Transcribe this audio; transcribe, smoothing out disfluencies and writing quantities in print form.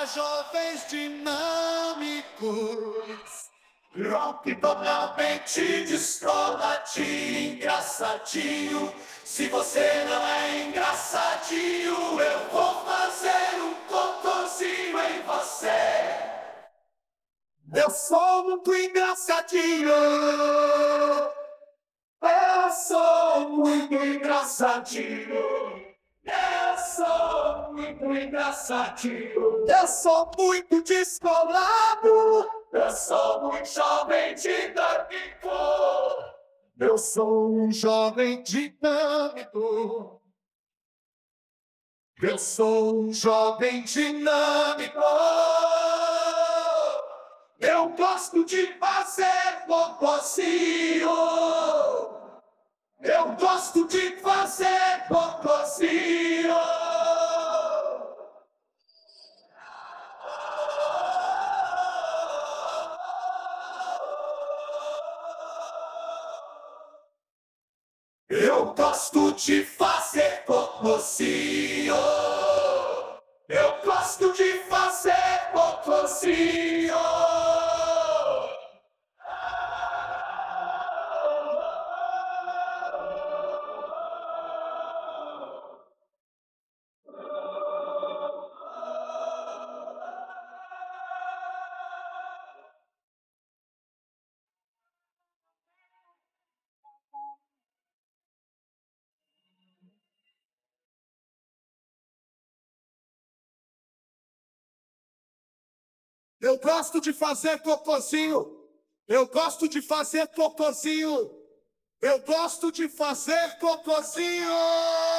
para jovens dinâmicos. Rock totalmente descoladinho, engraçadinho. Se você não é engraçadinho, eu vou fazer um cocôzinho em você. Eu sou muito engraçadinho. Eu sou muito engraçadinho. Eu sou muito engraçadinho. Eu sou muito descolado. Eu sou um jovem dinâmico. Eu sou um jovem dinâmico. Eu sou um jovem dinâmico. Eu gosto de fazer cocôzinho. Eu gosto de fazer cocôzinho. Eu gosto de fazer cocôzinho. Eu gosto de fazer cocôzinho. Eu gosto de fazer cocôzinho. Eu gosto de fazer cocôzinho. Eu gosto de fazer cocôzinho.